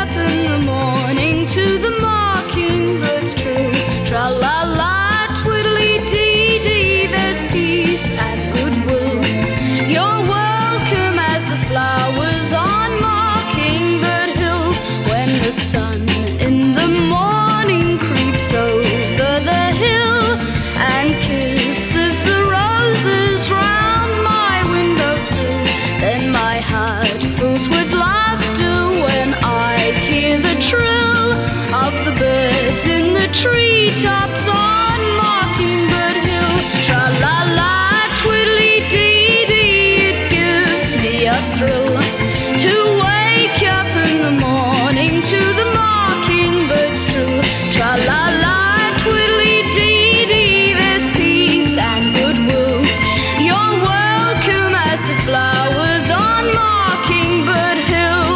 up in the morning to the mockingbirds true. Tra-la-la, twiddly-dee-dee, there's peace and goodwill. You're welcome as the flowers on Mockingbird Hill. When the sun in the morning creeps over the hill and kisses the roses round my windowsill, then my heart fills with laughter when I hear the trill of the birds in the treetops on Mockingbird Hill. Tra-la-la, twiddly-dee-dee, it gives me a thrill to wake up in the morning to the mockingbird's trill. Tra-la-la, twiddly-dee-dee, there's peace and goodwill. You're welcome as the flowers on Mockingbird Hill.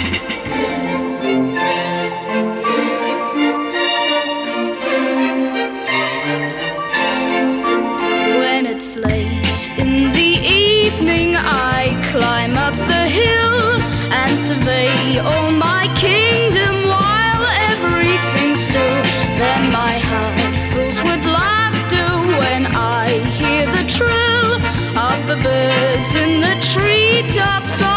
When it's late in the evening, I climb up the hill and survey all my kingdom while everything's still. Then my heart fills with laughter when I hear the trill of the birds in the treetops.